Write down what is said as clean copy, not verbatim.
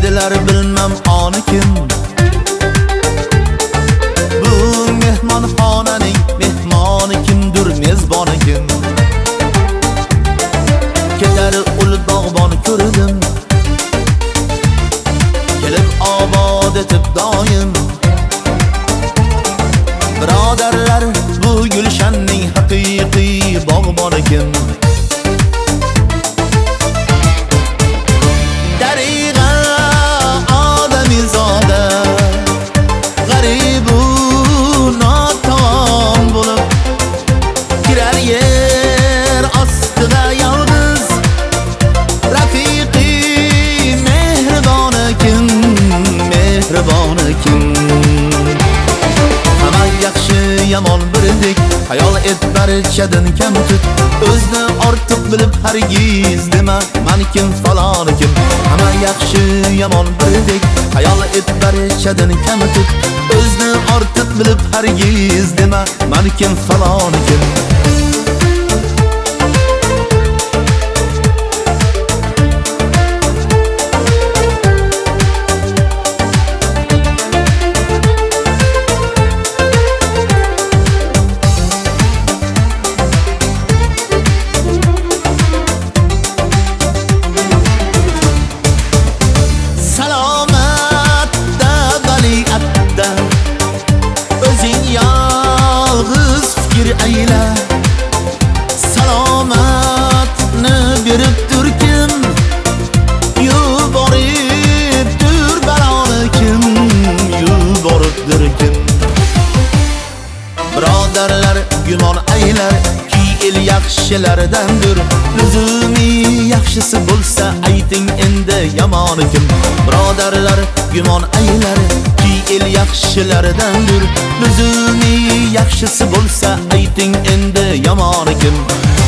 dedilar bilmem oni kim. Bu mehmonxonaning mehmoni kimdir, mezboni kim? Ketar ul bog'bon ko'rdim, kelib obod etib doim. Birodarlar, bu gulshanning haqiqiy bog'boni kim? Dariga odamizoda, g'aribu notom bo'lib kirar yer ostiga yolg'iz. Rafiqi mehriboni kim, mehriboni kim? Hamma yaxshi yomon birdek, hayol et barchadan kam tut. O'zni ortiq bilib hargiz dema, man kim falon kim? Hamma yaxshi yomon birdek, hayol et barchadan kam tut. O'zni ortiq bilib hargiz dema, man kim falon kim? Ayla salomatni berib turkim, yuboribdir baloni kim, yuboribdir kim? Birodarlar, gumon aylar ki el yaxshilardandir. Luzumi yaxshisi bo'lsa ayting endi yomoni kim? Birodarlar, gumon aylar ki el yaxshilardandir. Luzumi yaxshisi bo'lsa ayting endi yomoni kim?